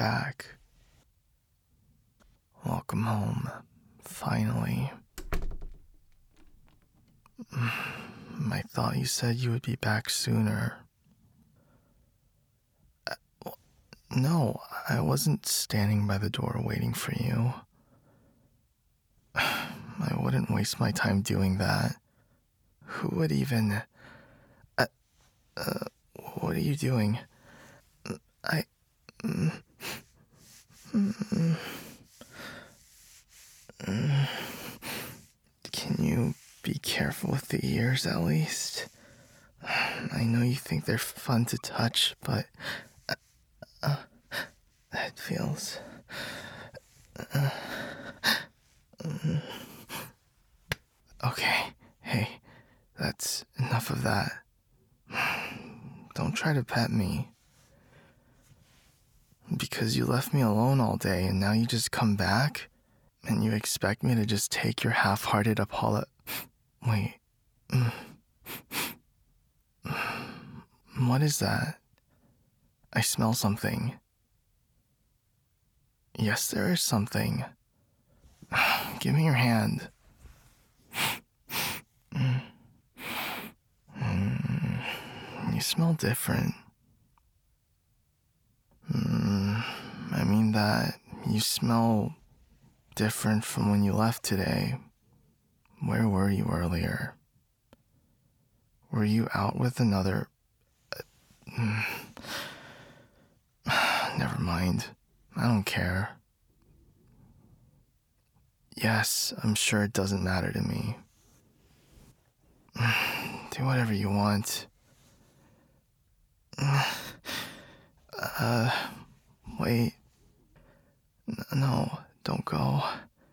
back. Welcome home. Finally. I thought you said you would be back sooner. No, I wasn't standing by the door waiting for you. I wouldn't waste my time doing that. Who would even... what are you doing? I... Can you be careful with the ears at least? I know you think they're fun to touch, but... that feels... Okay, hey, that's enough of that. Don't try to pet me. Because you left me alone all day and now you just come back? And you expect me to just take your half-hearted Wait. What is that? I smell something. Yes, there is something. Give me your hand. You smell different. I mean that you smell different from when you left today. Where were you earlier? Were you out with another... Never mind. I don't care. Yes, I'm sure it doesn't matter to me. Do whatever you want. Wait. No, don't go.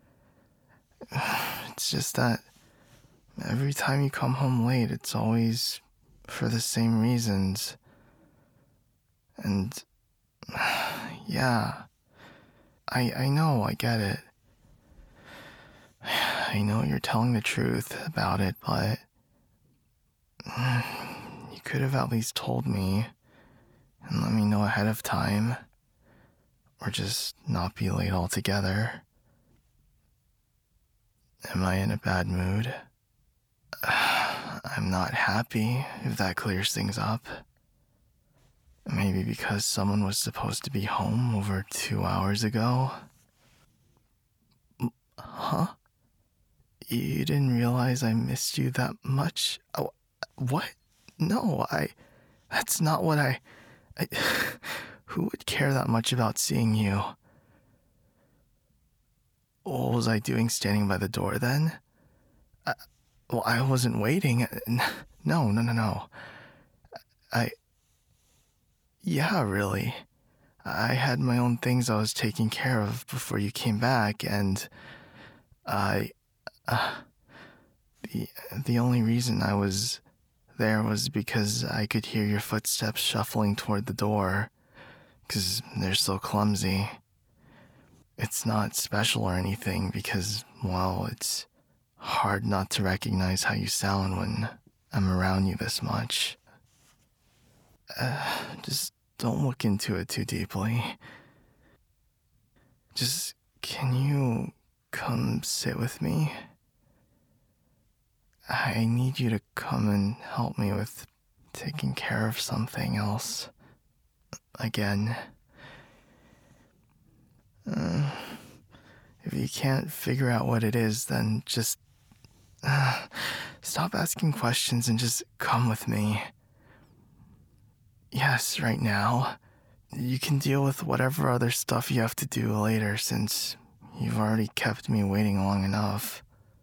It's just that every time you come home late, it's always for the same reasons. And, yeah, I know, I get it. I know you're telling the truth about it, but you could have at least told me and let me know ahead of time, or just not be late altogether. Am I in a bad mood? I'm not happy, if that clears things up. Maybe because someone was supposed to be home over 2 hours ago? Huh? You didn't realize I missed you that much? Oh, what? No, that's not what I... Who would care that much about seeing you? What was I doing standing by the door then? I wasn't waiting. No. Yeah, really. I had my own things I was taking care of before you came back, and the only reason I was there was because I could hear your footsteps shuffling toward the door, 'cause they're so clumsy. It's not special or anything because, well, it's hard not to recognize how you sound when I'm around you this much. Just don't look into it too deeply. Just, can you come sit with me? I need you to come and help me with taking care of something else. Again. If you can't figure out what it is, then just stop asking questions and just come with me. Yes, right now. You can deal with whatever other stuff you have to do later since you've already kept me waiting long enough.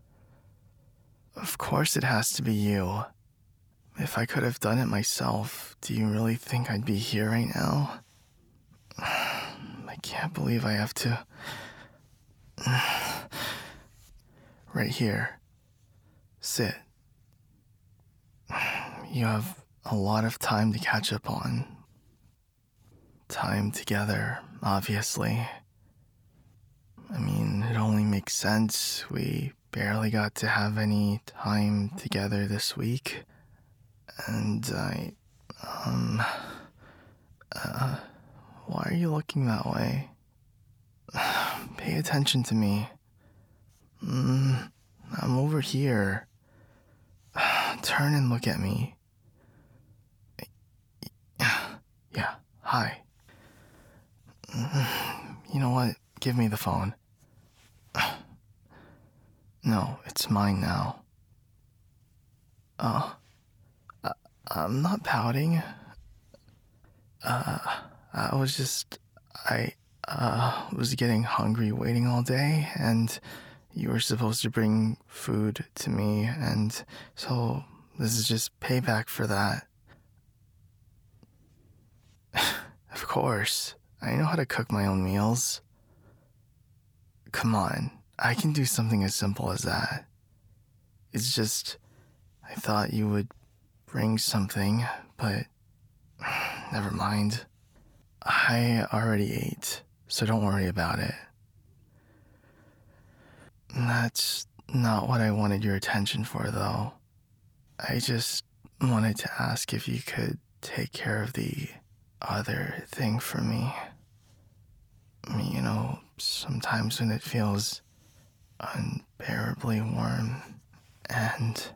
Of course it has to be you. If I could have done it myself, do you really think I'd be here right now? I can't believe I have to... Right here. Sit. You have a lot of time to catch up on. Time together, obviously. I mean, it only makes sense. We barely got to have any time together this week. And Why are you looking that way? Pay attention to me. I'm over here. Turn and look at me. Yeah, hi. You know what? Give me the phone. No, it's mine now. I'm not pouting. I was getting hungry waiting all day, and you were supposed to bring food to me, and so this is just payback for that. Of course, I know how to cook my own meals. Come on, I can do something as simple as that. It's just, I thought you would bring something, but never mind. I already ate, so don't worry about it. That's not what I wanted your attention for, though. I just wanted to ask if you could take care of the other thing for me. You know, sometimes when it feels unbearably warm, and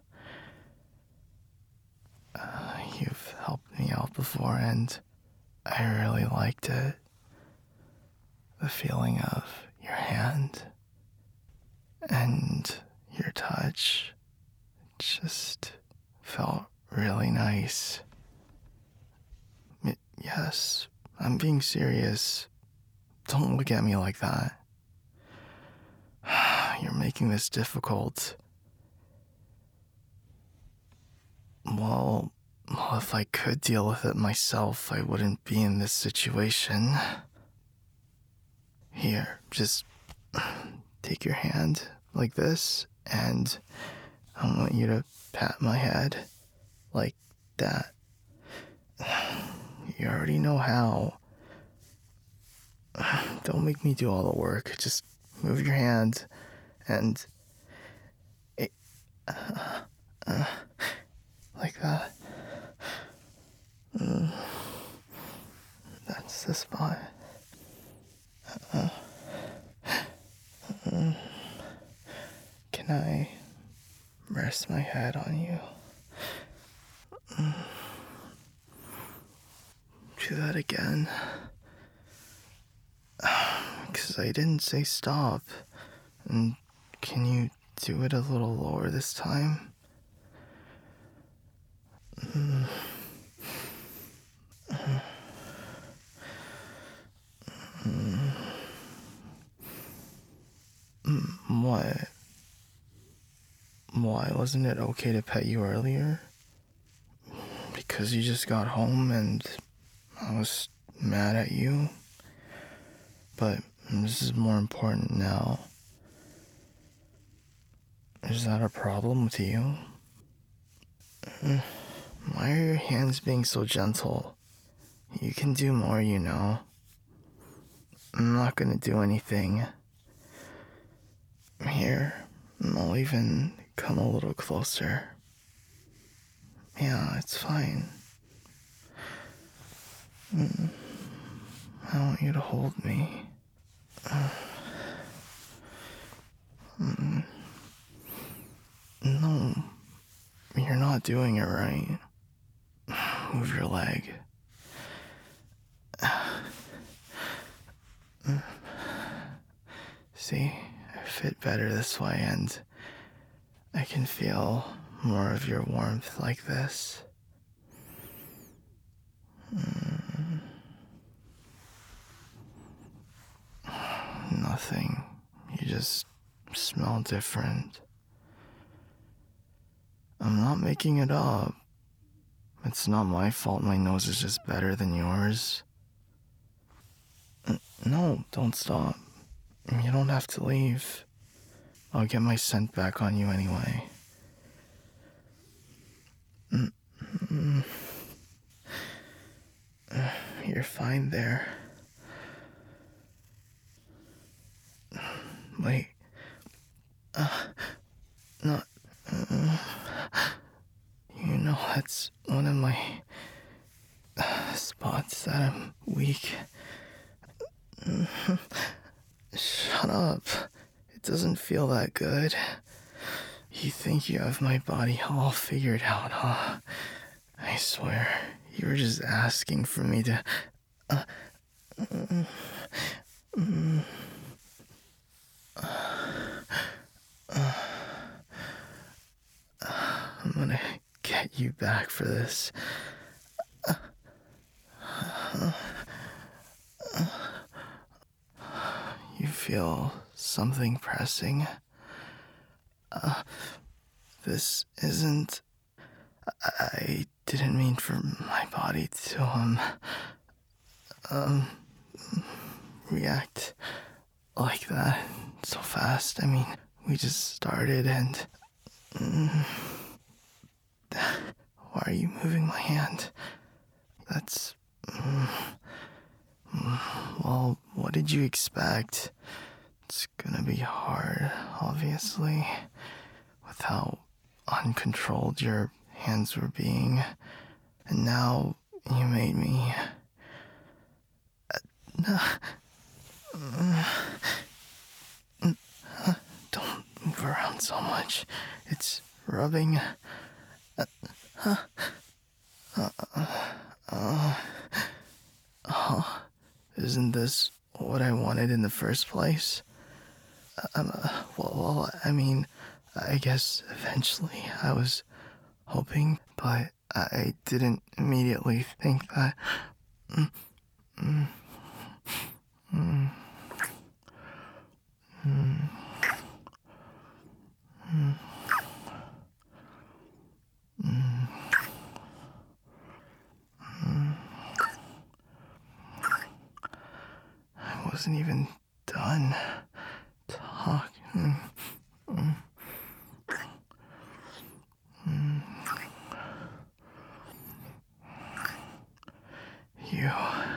you've helped me out before, and I really liked it. The feeling of your hand and your touch just felt really nice. Yes, I'm being serious. Don't look at me like that. You're making this difficult. Well, if I could deal with it myself, I wouldn't be in this situation. Here, just take your hand like this, and I want you to pat my head like that. You already know how. Don't make me do all the work. Just move your hand and like that. That's the spot. Can I rest my head on you? Do that again. Because I didn't say stop. And can you do it a little lower this time? What? Why wasn't it okay to pet you earlier? Because you just got home and I was mad at you? But this is more important now. Is that a problem with you? Why are your hands being so gentle? You can do more, you know. I'm not gonna do anything. Here, I'll even come a little closer. Yeah, it's fine. I want you to hold me. No, you're not doing it right. Move your leg. See, I fit better this way, and I can feel more of your warmth like this. Nothing. You just smell different. I'm not making it up. It's not my fault my nose is just better than yours. No, don't stop. You don't have to leave. I'll get my scent back on you anyway. You're fine there. Wait. Not. You know, that's one of my spots that I'm weak. Shut up. It doesn't feel that good. You think you have my body all figured out, huh? I swear, you were just asking for me to. I'm gonna get you back for this. You feel something pressing? This isn't. I didn't mean for my body to, react like that so fast. I mean, we just started and. Why are you moving my hand? That's. Well, what did you expect? It's gonna be hard, obviously, with how uncontrolled your hands were being. And now you made me. Don't move around so much. It's rubbing. Isn't this what I wanted in the first place? Well, I mean, I guess eventually I was hoping, but I didn't immediately think that. I wasn't even done talking. You.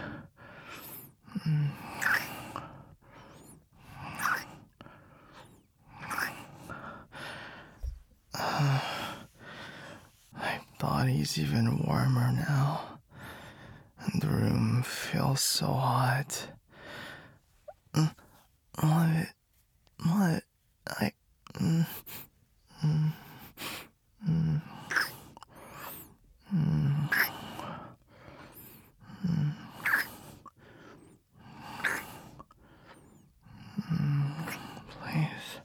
My body's even warmer now, and the room feels so hot. What? What? I. Please.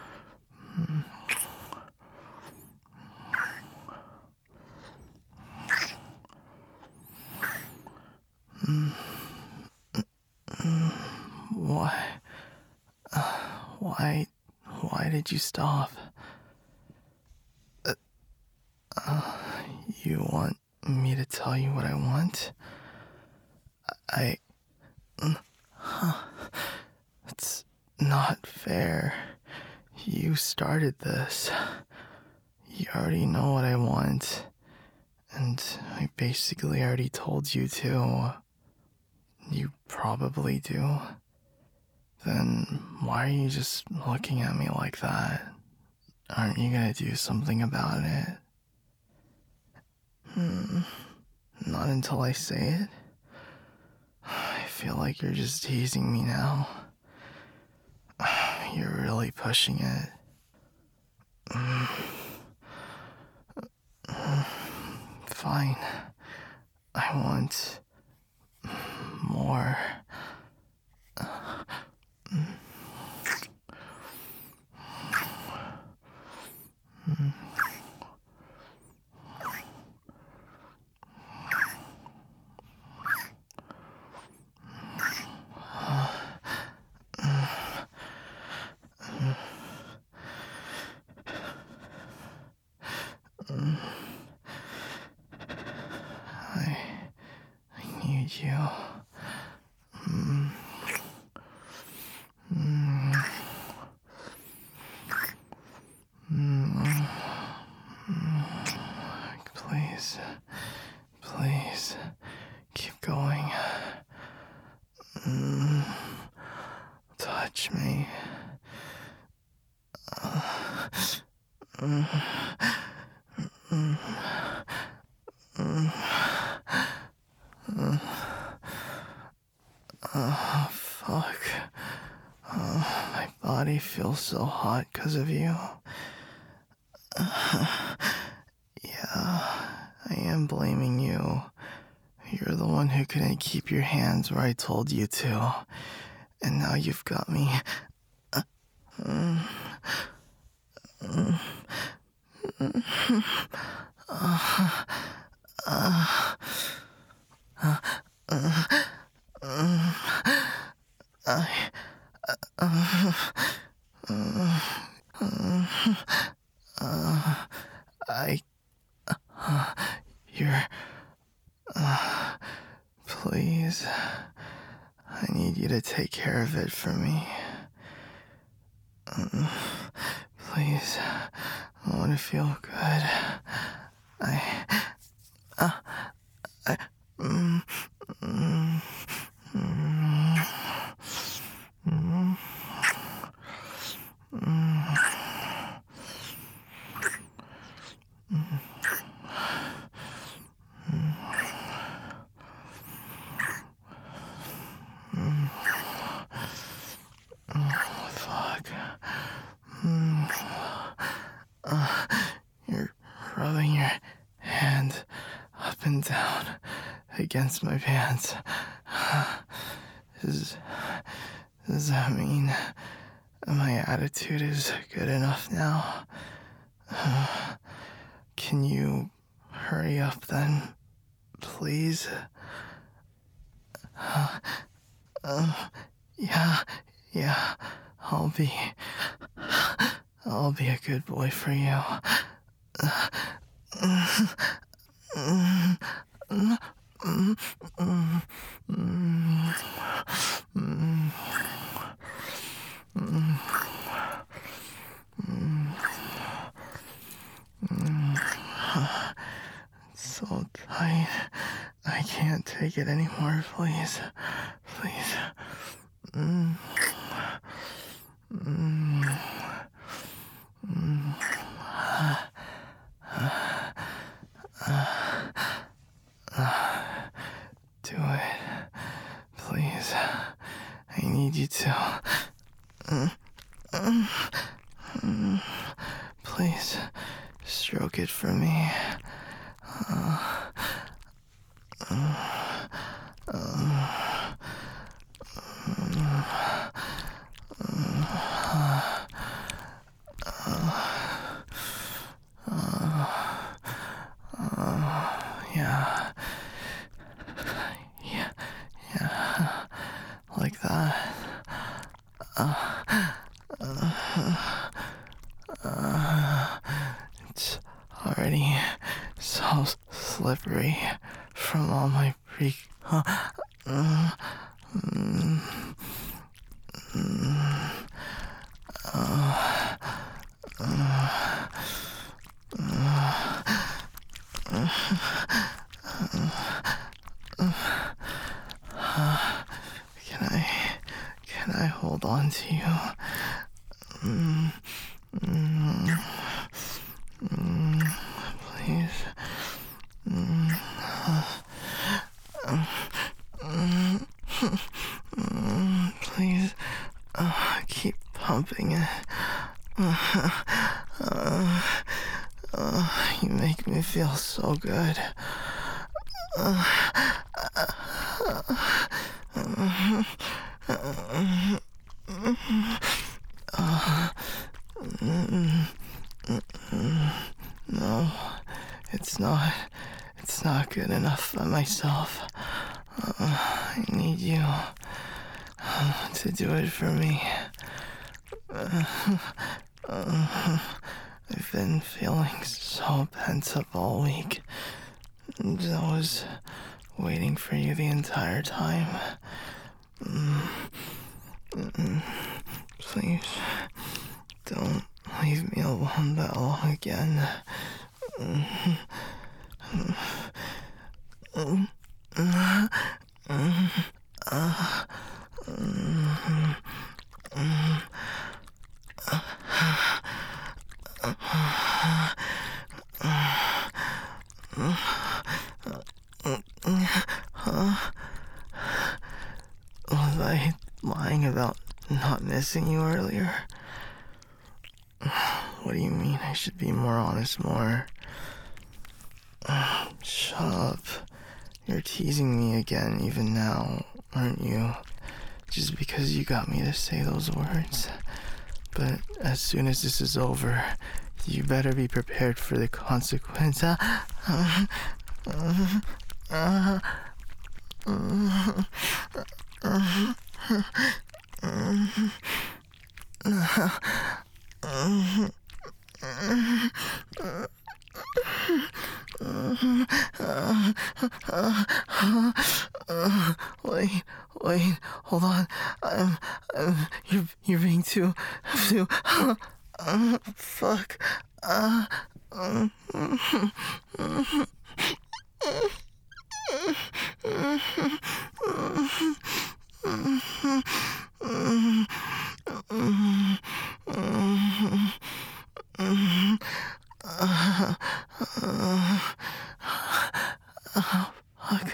Why? Why? Why did you stop? You want me to tell you what I want? I. It's not fair. You started this. You already know what I want. And I basically already told you to. You probably do. Then why are you just looking at me like that? Aren't you gonna do something about it? Not until I say it? I feel like you're just teasing me now. You're really pushing it. Fine. I want more. I need you. Please, please, keep going. Touch me. Fuck. feel so hot because of you. Yeah, I am blaming you. You're the one who couldn't keep your hands where I told you to. And now you've got me. I, you're, please, I need you to take care of it for me. Please, I want to feel good. Fuck. You're rubbing your hand up and down against my pants. Does that mean my attitude is good enough now? Can you hurry up then, please? Yeah, I'll be a good boy for you. It's so tight. I can't take it anymore, please. Please. Do it. Please. I need you to. Please. Stroke it for me. Yeah, like that. It's already so slippery from all my Can I hold on to you? Please. Please. Keep pumping it. You make me feel so good. No, it's not. It's not good enough by myself. I need you to do it for me. I've been feeling so pent up all week. And I was waiting for you the entire time. Please, don't leave me alone that long again. Was I lying about not missing you earlier? I should be more honest more. Shut up. You're teasing me again even now, aren't you? Just because you got me to say those words. But as soon as this is over, you better be prepared for the consequence. Wait, hold on. You're being too, fuck. Fuck.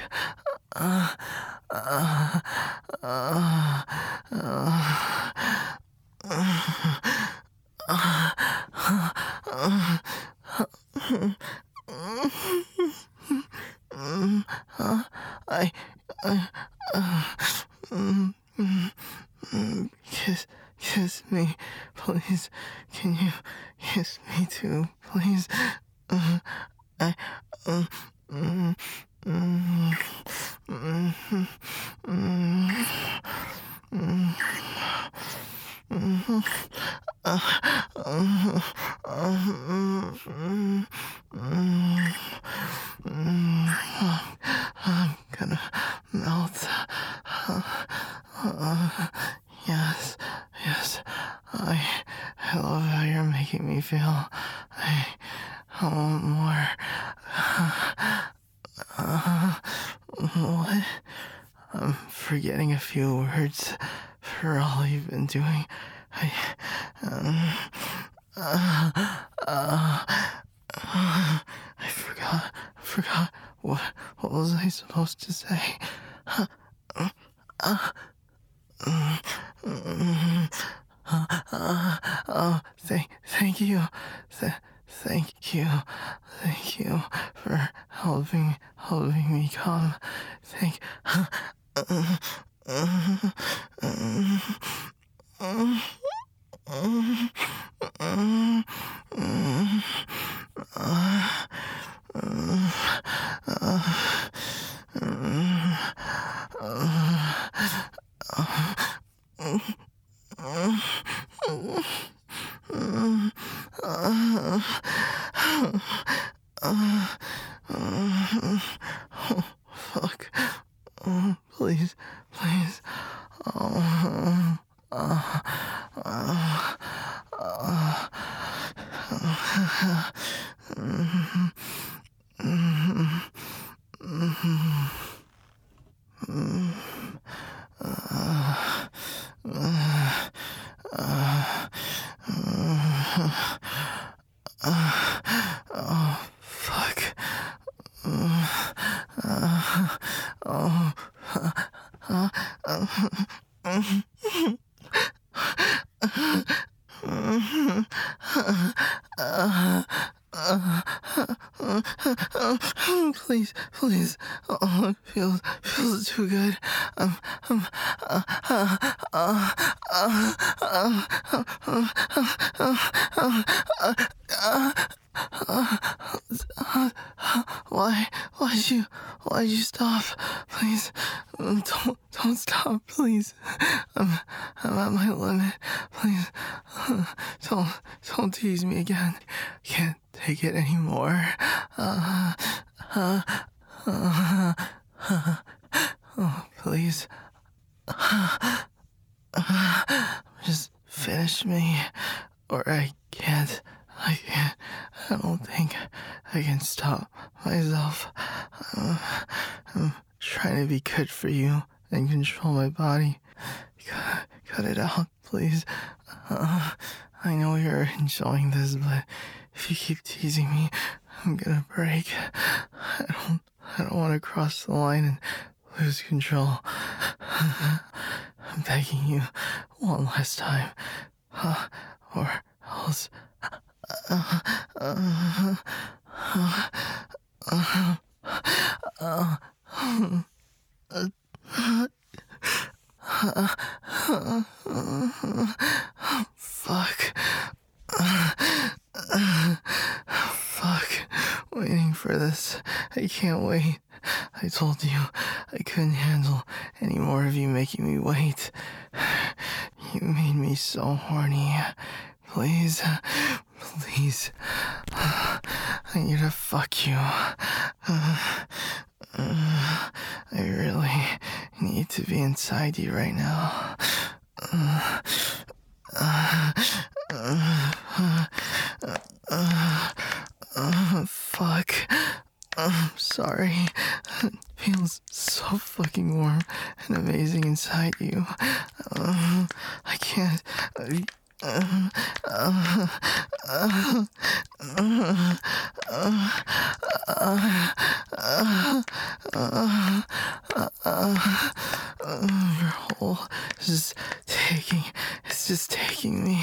I, kiss me, please. Can you kiss me too, please? I, I'm gonna melt. Yes. I love how you're making me feel. I want more. What? I'm forgetting a few words for all you've been doing. I forgot. What was I supposed to say? Thank you. Thank you for helping me come. Fuck. Please. Fuck. Please. Oh, it feels too good. Why'd you stop? Please, don't stop, please. I'm at my limit. Please, don't tease me again. Can't take it anymore. Please. Just finish me, or I can't. I don't think I can stop myself. I'm trying to be good for you and control my body. Cut it out, please. I know you're enjoying this, but if you keep teasing me, I'm gonna break. I don't want to cross the line and lose control. I'm begging you one last time, or else Fuck. Fuck. Waiting for this. I can't wait. I told you I couldn't handle any more of you making me wait. You made me so horny. Please. Please. I need to fuck you. I really need to be inside you right now. Fuck. I'm sorry. It feels so fucking warm and amazing inside you. I can't. Your whole is taking. It's just taking me.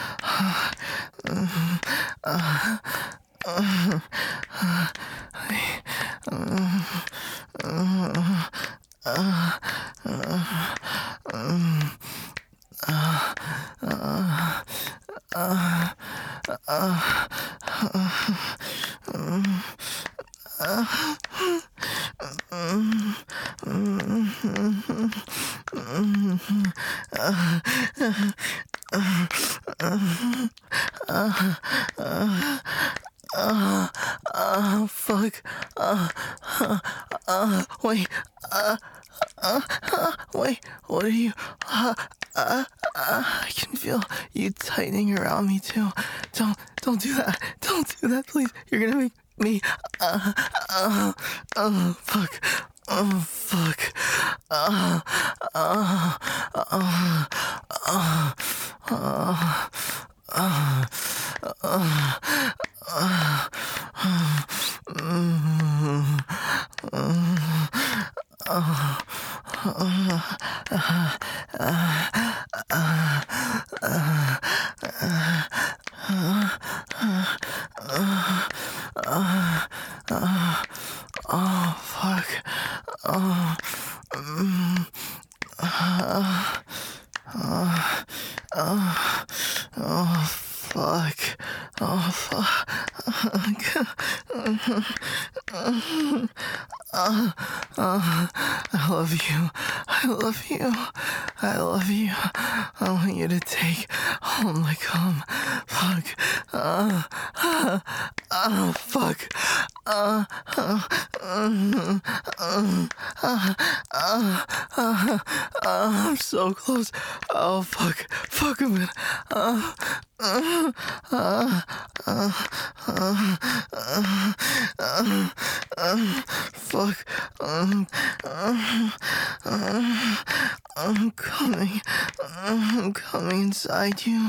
Fuck. Wait. Wait. What are you? I can feel you tightening around me too. Don't do that. Don't do that, please. You're gonna make me. Fuck. Oh, fuck. Oh, fuck. Oh, oh, fuck. Oh, fuck. I love you. I love you. I love you. I want you to take all my cum. Fuck. Fuck. I'm so close. Oh, fuck. Fuck a minute. Fuck. I'm coming. I'm coming inside you.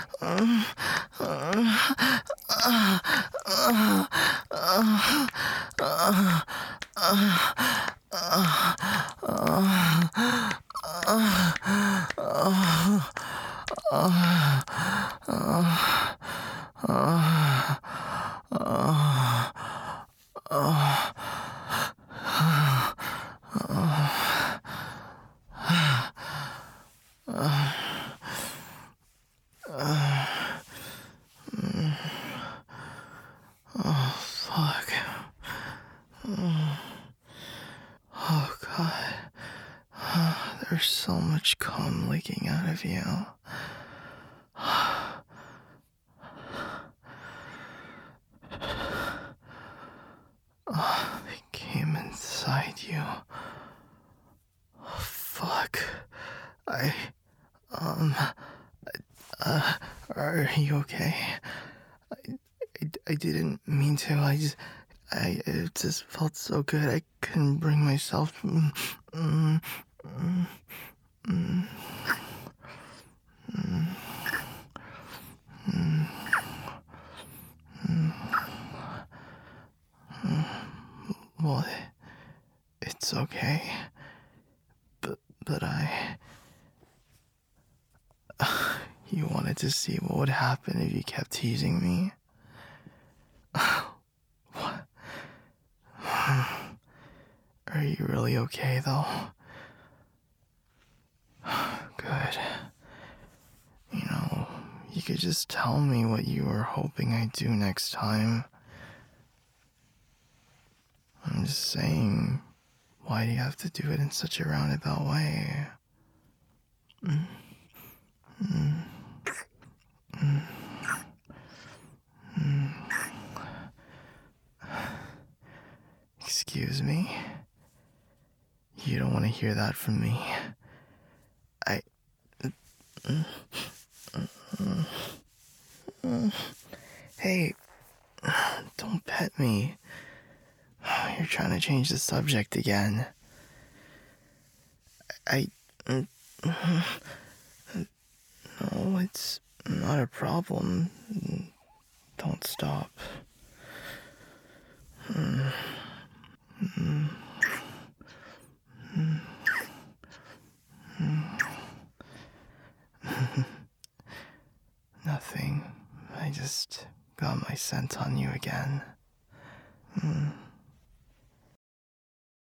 Fuck. Oh, God. There's so much cum leaking out of you. Oh, it came inside you. Fuck. Are you okay? I didn't mean to. It just felt so good. I couldn't bring myself. Well, it's okay. But you wanted to see what would happen if you kept teasing me. you really okay, though? Good. You could just tell me what you were hoping I'd do next time. I'm just saying, why do you have to do it in such a roundabout way? Excuse me? You don't want to hear that from me. I... Hey, don't pet me. You're trying to change the subject again. No, it's not a problem. Don't stop. Nothing. I just got my scent on you again.